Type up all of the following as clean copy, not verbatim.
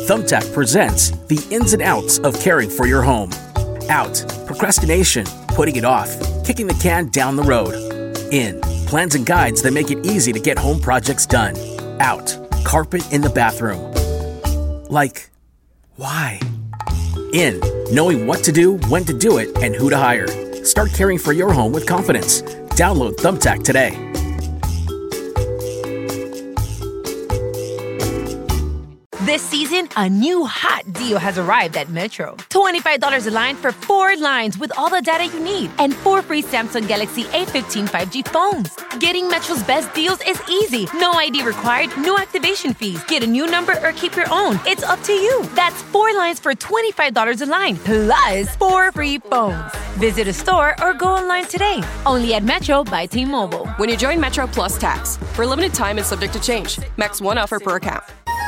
Thumbtack presents the ins and outs of caring for your home. Out, procrastination, putting it off, kicking the can down the road. In, plans and guides that make it easy to get home projects done. Out, carpet in the bathroom. Like, why? In, knowing what to do, when to do it, and who to hire. Start caring for your home with confidence. Download Thumbtack today. This season, a new hot deal has arrived at Metro. $25 a line for 4 lines with all the data you need and 4 free Samsung Galaxy A15 5G phones. Getting Metro's best deals is easy. No ID required, no activation fees. Get a new number or keep your own. It's up to you. That's 4 lines for $25 a line, plus 4 free phones. Visit a store or go online today. Only at Metro by T-Mobile. When you join Metro Plus Tax. For a limited time and subject to change. Max 1 offer per account.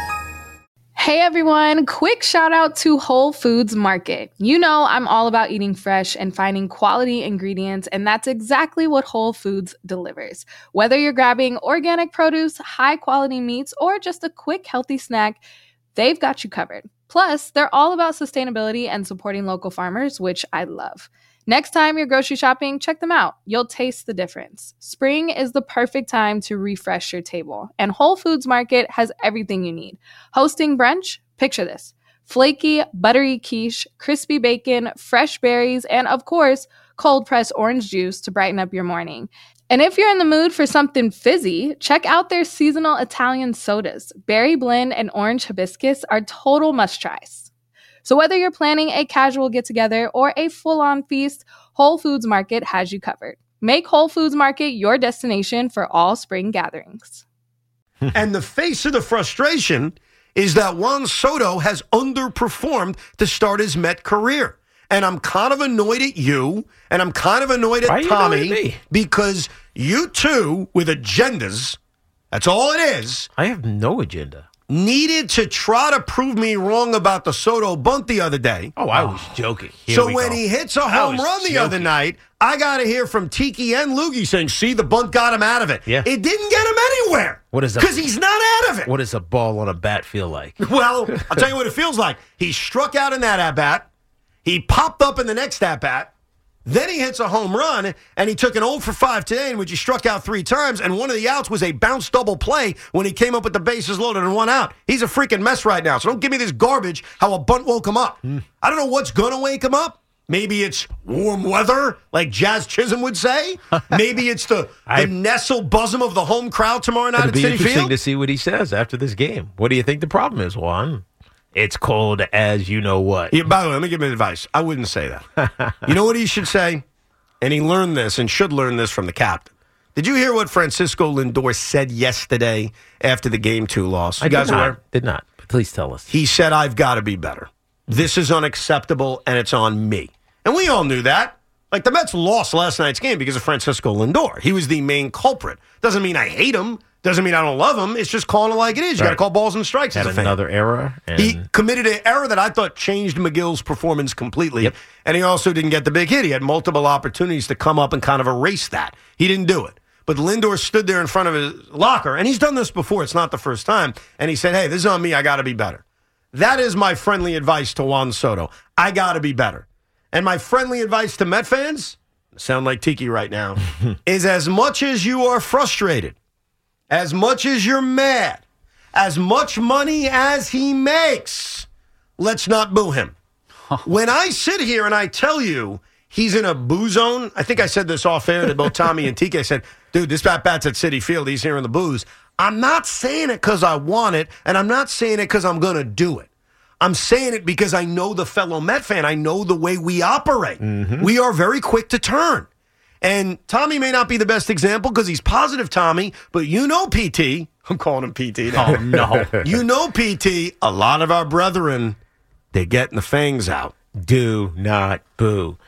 Hey everyone, quick shout out to Whole Foods Market. You know I'm all about eating fresh and finding quality ingredients, and that's exactly what Whole Foods delivers. Whether you're grabbing organic produce, high quality meats, or just a quick healthy snack, they've got you covered. Plus, they're all about sustainability and supporting local farmers, which I love. Next time you're grocery shopping, check them out. You'll taste the difference. Spring is the perfect time to refresh your table, and Whole Foods Market has everything you need. Hosting brunch? Picture this. Flaky, buttery quiche, crispy bacon, fresh berries, and of course, cold-pressed orange juice to brighten up your morning. And if you're in the mood for something fizzy, check out their seasonal Italian sodas. Berry blend and orange hibiscus are total must-tries. So whether you're planning a casual get-together or a full-on feast, Whole Foods Market has you covered. Make Whole Foods Market your destination for all spring gatherings. And the face of the frustration is that Juan Soto has underperformed to start his Met career. And I'm kind of annoyed at you, and I'm kind of annoyed at Tommy, because you two, with agendas, that's all it is. I have no agenda. Needed to try to prove me wrong about the Soto bunt the other day. Oh, I was joking. So when he hits a home run the other night, I got to hear from Tiki and Loogie saying, see, the bunt got him out of it. Yeah. It didn't get him anywhere. Because he's not out of it. What does a ball on a bat feel like? Well, I'll tell you what it feels like. He struck out in that at-bat. He popped up in the next at-bat. Then he hits a home run, and he took an 0 for 5 today in which he struck out 3 times, and one of the outs was a bounce double play when he came up with the bases loaded and 1 out. He's a freaking mess right now, so don't give me this garbage how a bunt woke him up. I don't know what's going to wake him up. Maybe it's warm weather, like Jazz Chisholm would say. Maybe it's the nestle bosom of the home crowd tomorrow night at Citi Field. It'll be interesting to see what he says after this game. What do you think the problem is, Juan? It's cold as you know what. Yeah, by the way, let me give him advice. I wouldn't say that. You know what he should say? And he learned this and should learn this from the captain. Did you hear what Francisco Lindor said yesterday after the Game 2 loss? I did not. Please tell us. He said, I've got to be better. This is unacceptable, and it's on me. And we all knew that. Like, the Mets lost last night's game because of Francisco Lindor. He was the main culprit. Doesn't mean I hate him. Doesn't mean I don't love him. It's just calling it like it is. You got to call balls and strikes as a fan. Another error. He committed an error that I thought changed McGill's performance completely. Yep. And he also didn't get the big hit. He had multiple opportunities to come up and kind of erase that. He didn't do it. But Lindor stood there in front of his locker, and he's done this before. It's not the first time. And he said, hey, this is on me. I got to be better. That is my friendly advice to Juan Soto. I got to be better. And my friendly advice to Met fans, sound like Tiki right now, is as much as you are frustrated, as much as you're mad, as much money as he makes, let's not boo him. When I sit here and I tell you he's in a boo zone, I think I said this off air to both Tommy and TK. I said, dude, this bat's at Citi Field. He's here in the boos. I'm not saying it because I want it, and I'm not saying it because I'm going to do it. I'm saying it because I know the fellow Met fan. I know the way we operate. Mm-hmm. We are very quick to turn. And Tommy may not be the best example because he's positive Tommy, but you know PT. I'm calling him PT now. Oh, no. You know PT, a lot of our brethren, they're getting the fangs out. Do not boo.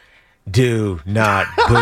Do not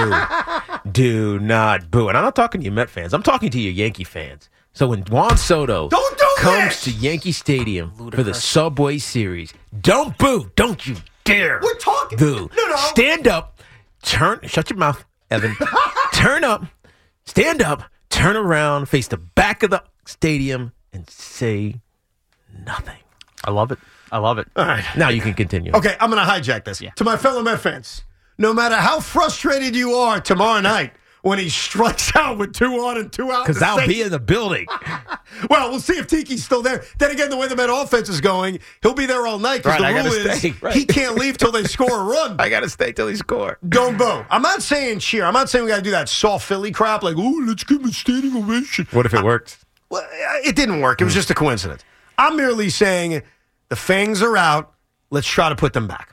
boo. Do not boo. And I'm not talking to you Met fans. I'm talking to you Yankee fans. So when Juan Soto comes to Yankee Stadium for the Subway Series, don't boo. Don't you dare. We're talking. Boo. No. Stand up. Shut your mouth, Evan. Turn up. Stand up. Turn around. Face the back of the stadium and say nothing. I love it. All right. Now you can continue. Okay, I'm going to hijack this. Yeah. To my fellow Met fans, no matter how frustrated you are tomorrow night when he strikes out with 2 on and 2 out. Because I'll be in the building. Well, we'll see if Tiki's still there. Then again, the way the Met offense is going, he'll be there all night because the rule is he can't leave till they score a run. I got to stay till he score. Don't boo. I'm not saying cheer. I'm not saying we got to do that soft Philly crap like, oh, let's give him a standing ovation. What if it worked? Well, it didn't work. It was just a coincidence. I'm merely saying the Fangs are out. Let's try to put them back.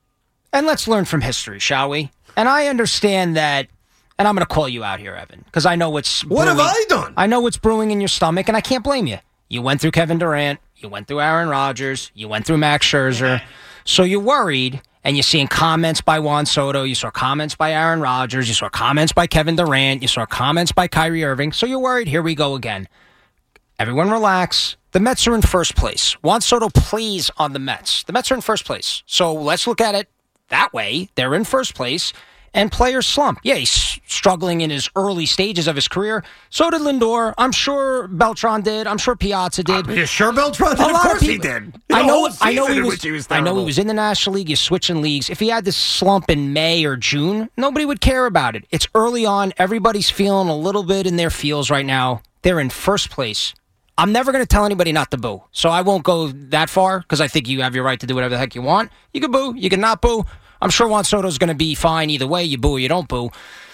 And let's learn from history, shall we? And I understand that, and I'm going to call you out here, Evan, because I know what's What have I done? I know what's brewing in your stomach, and I can't blame you. You went through Kevin Durant, you went through Aaron Rodgers, you went through Max Scherzer, so you're worried, and you're seeing comments by Juan Soto, you saw comments by Aaron Rodgers, you saw comments by Kevin Durant, you saw comments by Kyrie Irving, so you're worried. Here we go again. Everyone relax. The Mets are in first place. Juan Soto plays on the Mets. The Mets are in first place. So let's look at it that way. They're in first place, and players slump. Yeah, he's struggling in his early stages of his career. So did Lindor. I'm sure Beltran did. I'm sure Piazza did. Are you sure Beltran did? Of course he did. I know he was in the National League. He's switching leagues. If he had this slump in May or June, nobody would care about it. It's early on. Everybody's feeling a little bit in their feels right now. They're in first place. I'm never going to tell anybody not to boo, so I won't go that far because I think you have your right to do whatever the heck you want. You can boo, you can not boo. I'm sure Juan Soto's going to be fine either way. You boo or you don't boo.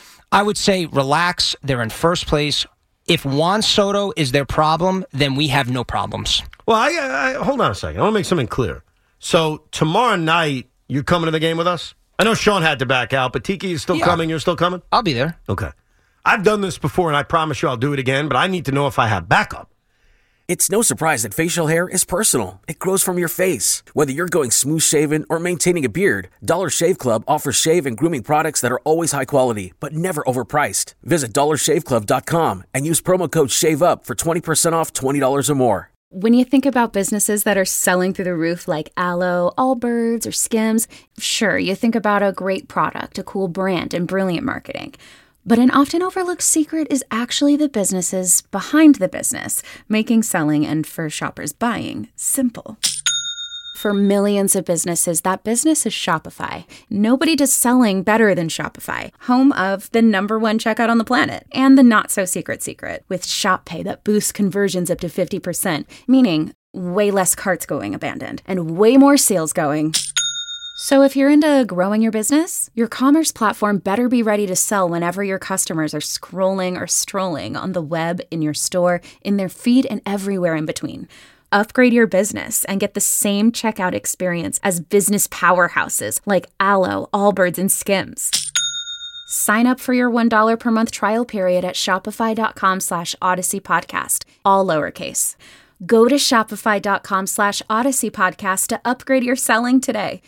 I would say relax. They're in first place. If Juan Soto is their problem, then we have no problems. Well, I hold on a second. I want to make something clear. So tomorrow night, you're coming to the game with us? I know Sean had to back out, but Tiki is still coming. You're still coming? I'll be there. Okay. I've done this before, and I promise you I'll do it again, but I need to know if I have backup. It's no surprise that facial hair is personal. It grows from your face. Whether you're going smooth shaven or maintaining a beard, Dollar Shave Club offers shave and grooming products that are always high quality, but never overpriced. Visit dollarshaveclub.com and use promo code SHAVEUP for 20% off $20 or more. When you think about businesses that are selling through the roof like Aloe, Allbirds, or Skims, sure, you think about a great product, a cool brand, and brilliant marketing. But an often overlooked secret is actually the businesses behind the business, making selling and for shoppers buying simple. For millions of businesses, that business is Shopify. Nobody does selling better than Shopify, home of the #1 checkout on the planet and the not-so-secret secret with Shop Pay that boosts conversions up to 50%, meaning way less carts going abandoned and way more sales going. So if you're into growing your business, your commerce platform better be ready to sell whenever your customers are scrolling or strolling on the web, in your store, in their feed, and everywhere in between. Upgrade your business and get the same checkout experience as business powerhouses like Aloe, Allbirds, and Skims. Sign up for your $1 per month trial period at shopify.com/Odyssey Podcast, all lowercase. Go to shopify.com/Odyssey Podcast to upgrade your selling today.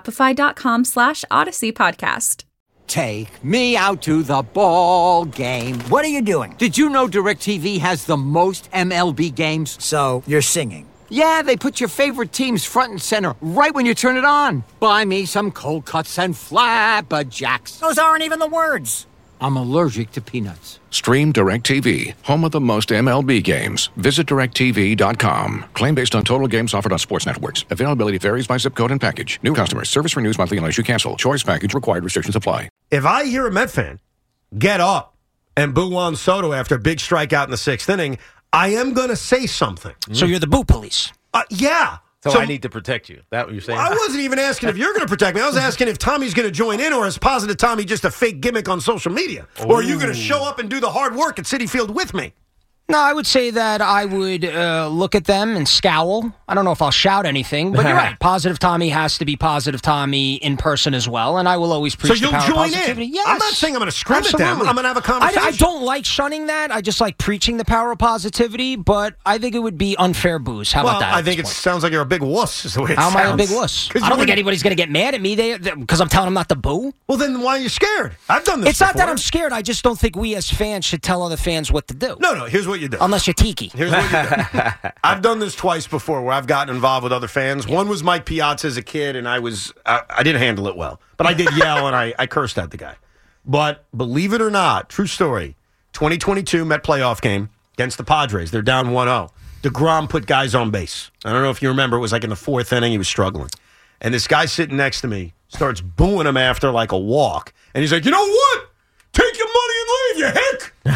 Shopify.com/Odyssey Podcast. Take me out to the ball game. What are you doing? Did you know DirecTV has the most MLB games? So you're singing. Yeah, they put your favorite teams front and center right when you turn it on. Buy me some cold cuts and flapjacks. Those aren't even the words. I'm allergic to peanuts. Stream DirecTV, home of the most MLB games. Visit DirecTV.com. Claim based on total games offered on sports networks. Availability varies by zip code and package. New customers. Service renews monthly unless you cancel. Choice package required. Restrictions apply. If I hear a Met fan get up and boo Juan Soto after a big strikeout in the 6th inning, I am going to say something. So you're the boo police. Yeah. So I need to protect you. That what you're saying? I wasn't even asking if you're going to protect me. I was asking if Tommy's going to join in, or is Positive Tommy just a fake gimmick on social media? Or are you going to show up and do the hard work at Citi Field with me? No, I would say that I would look at them and scowl. I don't know if I'll shout anything, but you're right. Positive Tommy has to be Positive Tommy in person as well, and I will always preach the power of positivity. So you'll join in? Yes. I'm not saying I'm going to scream at them. I'm going to have a conversation. I don't like shunning that. I just like preaching the power of positivity, but I think it would be unfair booze. How about that? I think it sounds like you're a big wuss is the way it sounds. How am I a big wuss? I don't think anybody's going to get mad at me because I'm telling them not to boo. Well, then why are you scared? I've done this It's not that I'm scared. I just don't think we as fans should tell other fans what to do. No, here's what you do. Unless you're Tiki. Here's what you do. I've done this twice before where I've gotten involved with other fans. One was Mike Piazza as a kid, and I didn't handle it well. But I did yell, and I cursed at the guy. But believe it or not, true story, 2022 Met playoff game against the Padres. They're down 1-0. DeGrom put guys on base. I don't know if you remember. It was like in the 4th inning. He was struggling. And this guy sitting next to me starts booing him after like a walk. And he's like, you know what? Take your money and leave, you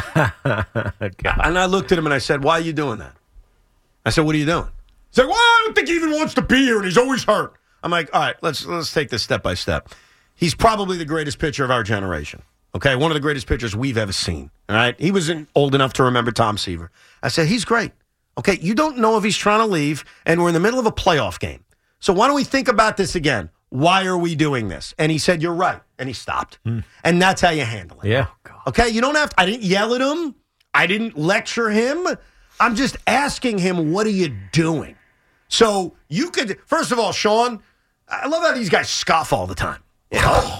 hick. And I looked at him and I said, why are you doing that? I said, what are you doing? He's like, well, I don't think he even wants to be here, and he's always hurt. I'm like, all right, let's take this step by step. He's probably the greatest pitcher of our generation. Okay, one of the greatest pitchers we've ever seen. All right, he wasn't old enough to remember Tom Seaver. I said, he's great. Okay, you don't know if he's trying to leave, and we're in the middle of a playoff game. So why don't we think about this again? Why are we doing this? And he said, you're right. And he stopped. And that's how you handle it. Yeah. Okay, you don't have to, I didn't yell at him. I didn't lecture him. I'm just asking him, what are you doing? So you could, first of all, Sean, I love how these guys scoff all the time. You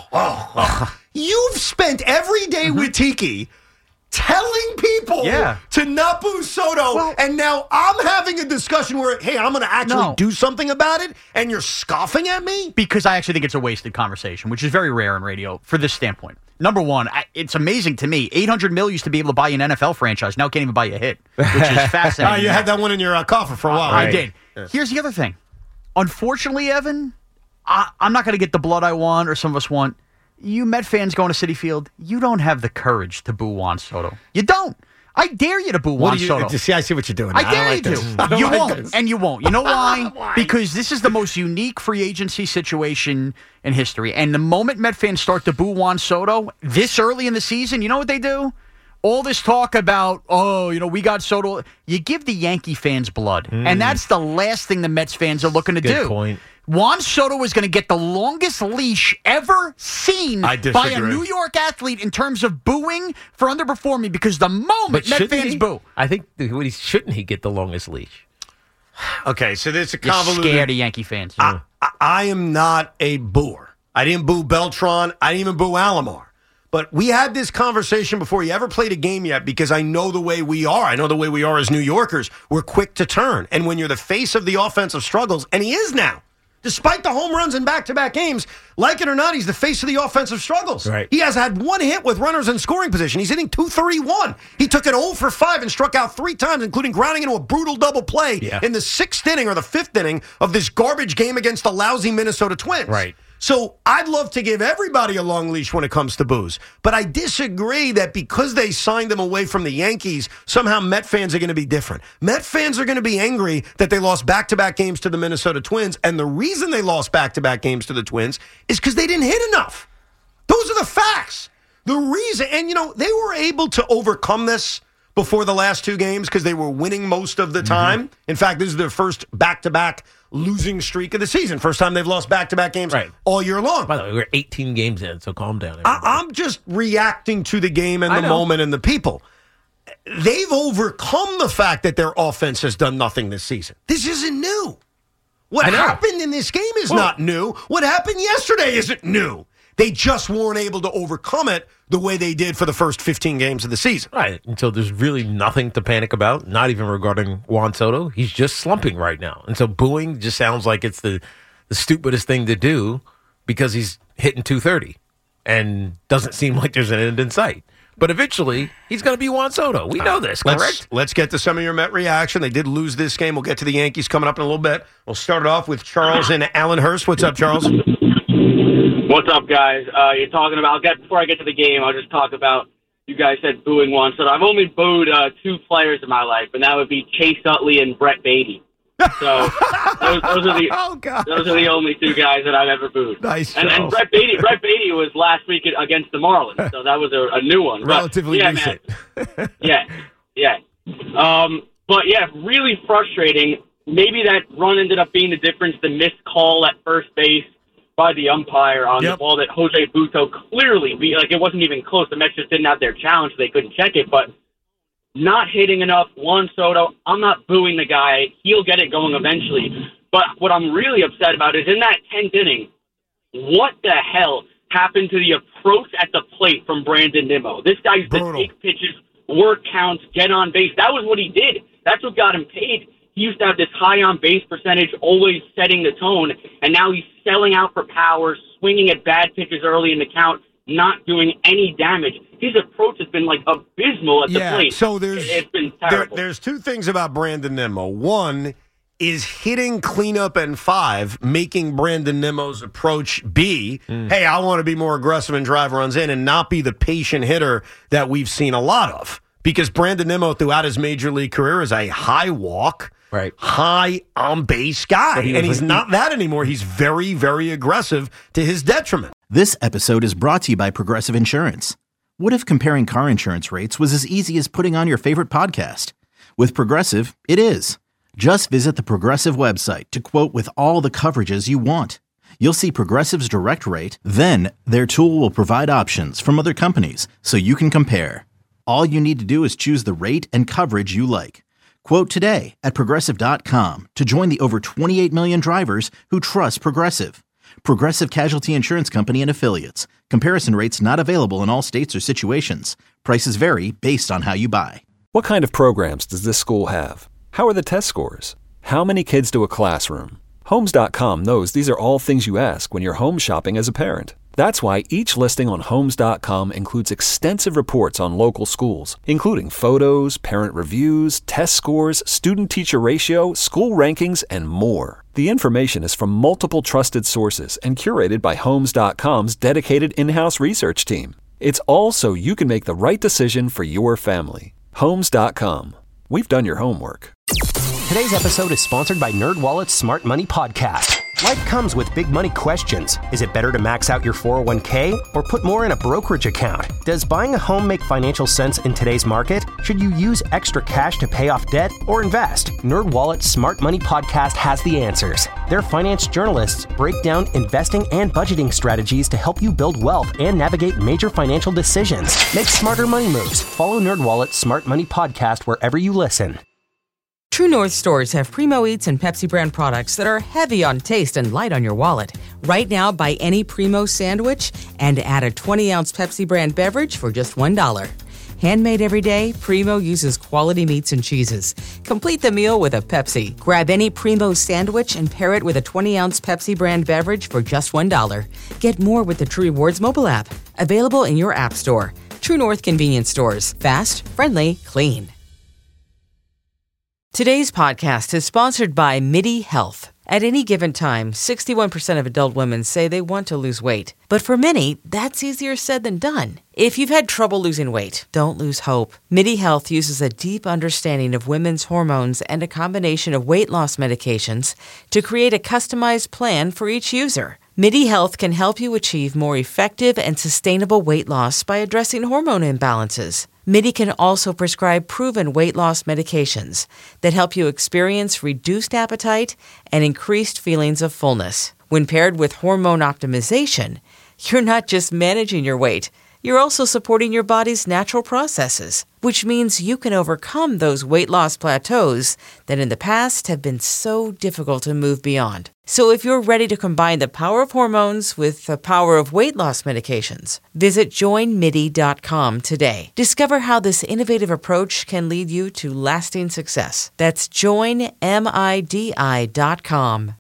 know? You've spent every day with Tiki telling people to not boo Soto, and now I'm having a discussion where, hey, I'm going to actually do something about it, and you're scoffing at me? Because I actually think it's a wasted conversation, which is very rare in radio for this standpoint. Number one, it's amazing to me. $800 million used to be able to buy you an NFL franchise. Now can't even buy you a hit, which is fascinating. You had that one in your coffer for a while. I did. Yeah. Here's the other thing. Unfortunately, Evan, I'm not going to get the blood I want or some of us want. You Met fans going to Citi Field, you don't have the courage to boo Juan Soto. You don't. I dare you to boo Juan Soto. See, I see what you're doing. I dare you to. You won't, and you won't. You know why? Because this is the most unique free agency situation in history. And the moment Met fans start to boo Juan Soto this early in the season, you know what they do? All this talk about, we got Soto. You give the Yankee fans blood. And that's the last thing the Mets fans are looking to do. Good point. Juan Soto is going to get the longest leash ever seen by a New York athlete in terms of booing for underperforming, because the moment Met fans boo. I think, shouldn't he get the longest leash? Okay, so there's a convoluted... You're scared of Yankee fans. I am not a booer. I didn't boo Beltran. I didn't even boo Alomar. But we had this conversation before you ever played a game yet, because I know the way we are. I know the way we are as New Yorkers. We're quick to turn. And when you're the face of the offensive struggles, and he is now, despite the home runs in back-to-back games, like it or not, he's the face of the offensive struggles. Right. He has had one hit with runners in scoring position. He's hitting .231. He took it 0 for 5 and struck out 3 times, including grounding into a brutal double play in the 6th inning or the 5th inning of this garbage game against the lousy Minnesota Twins. Right. So I'd love to give everybody a long leash when it comes to boos. But I disagree that because they signed him away from the Yankees, somehow Met fans are going to be different. Met fans are going to be angry that they lost back-to-back games to the Minnesota Twins. And the reason they lost back-to-back games to the Twins is because they didn't hit enough. Those are the facts. The reason, and they were able to overcome this before the last 2 games because they were winning most of the time. In fact, this is their first back-to-back losing streak of the season. First time they've lost back-to-back games all year long. By the way, we're 18 games in, so calm down. I'm just reacting to the game and the moment and the people. They've overcome the fact that their offense has done nothing this season. This isn't new. What happened in this game is not new. What happened yesterday isn't new. They just weren't able to overcome it the way they did for the first 15 games of the season. Right. And so there's really nothing to panic about, not even regarding Juan Soto. He's just slumping right now. And so booing just sounds like it's the stupidest thing to do because he's hitting .230 and doesn't seem like there's an end in sight. But eventually, he's going to be Juan Soto. We know this, correct? Let's get to some of your Met reaction. They did lose this game. We'll get to the Yankees coming up in a little bit. We'll start it off with Charles and Allenhurst. What's up, Charles? What's up, guys? You're talking about, before I get to the game, I'll just talk about, you guys said booing Juan Soto. I've only booed 2 players in my life, and that would be Chase Utley and Brett Beatty. So those are the only 2 guys that I've ever booed. Nice, and Brett Beatty was last week against the Marlins, so that was a new one. Relatively recent. Yeah. But yeah, really frustrating. Maybe that run ended up being the difference. The missed call at first base by the umpire on the ball that Jose Butto clearly it wasn't even close. The Mets just didn't have their challenge, so they couldn't check it. But not hitting enough. Juan Soto, I'm not booing the guy. He'll get it going eventually. But what I'm really upset about is in that 10th inning, what the hell happened to the approach at the plate from Brandon Nimmo? This guy's the big pitches, work counts, get on base. That was what he did. That's what got him paid. He used to have this high on-base percentage, always setting the tone, and now he's selling out for power, swinging at bad pitches early in the count, not doing any damage. His approach has been like abysmal at the plate. So it's been terrible. There's two things about Brandon Nimmo. One is hitting cleanup and 5, making Brandon Nimmo's approach be, hey, I want to be more aggressive and drive runs in and not be the patient hitter that we've seen a lot of. Because Brandon Nimmo throughout his major league career is a high walk, high on-base guy. And he's not that anymore. He's very, very aggressive to his detriment. This episode is brought to you by Progressive Insurance. What if comparing car insurance rates was as easy as putting on your favorite podcast? With Progressive, it is. Just visit the Progressive website to quote with all the coverages you want. You'll see Progressive's direct rate, then their tool will provide options from other companies so you can compare. All you need to do is choose the rate and coverage you like. Quote today at Progressive.com to join the over 28 million drivers who trust Progressive. Progressive Casualty Insurance Company and Affiliates. Comparison rates not available in all states or situations. Prices vary based on how you buy. What kind of programs does this school have? How are the test scores? How many kids do a classroom? Homes.com knows these are all things you ask when you're home shopping as a parent. That's why each listing on Homes.com includes extensive reports on local schools, including photos, parent reviews, test scores, student-teacher ratio, school rankings, and more. The information is from multiple trusted sources and curated by Homes.com's dedicated in-house research team. It's all so you can make the right decision for your family. Homes.com. We've done your homework. Today's episode is sponsored by NerdWallet's Smart Money Podcast. Life comes with big money questions. Is it better to max out your 401k or put more in a brokerage account? Does buying a home make financial sense in today's market? Should you use extra cash to pay off debt or invest? NerdWallet's Smart Money Podcast has the answers. Their finance journalists break down investing and budgeting strategies to help you build wealth and navigate major financial decisions. Make smarter money moves. Follow NerdWallet's Smart Money Podcast wherever you listen. True North stores have Primo Eats and Pepsi brand products that are heavy on taste and light on your wallet. Right now, buy any Primo sandwich and add a 20-ounce Pepsi brand beverage for just $1. Handmade every day, Primo uses quality meats and cheeses. Complete the meal with a Pepsi. Grab any Primo sandwich and pair it with a 20-ounce Pepsi brand beverage for just $1. Get more with the True Rewards mobile app. Available in your app store. True North convenience stores. Fast, friendly, clean. Today's podcast is sponsored by MIDI Health. At any given time, 61% of adult women say they want to lose weight. But for many, that's easier said than done. If you've had trouble losing weight, don't lose hope. MIDI Health uses a deep understanding of women's hormones and a combination of weight loss medications to create a customized plan for each user. MIDI Health can help you achieve more effective and sustainable weight loss by addressing hormone imbalances. MIDI can also prescribe proven weight loss medications that help you experience reduced appetite and increased feelings of fullness. When paired with hormone optimization, you're not just managing your weight, you're also supporting your body's natural processes, which means you can overcome those weight loss plateaus that in the past have been so difficult to move beyond. So if you're ready to combine the power of hormones with the power of weight loss medications, visit joinmidi.com today. Discover how this innovative approach can lead you to lasting success. That's joinmidi.com.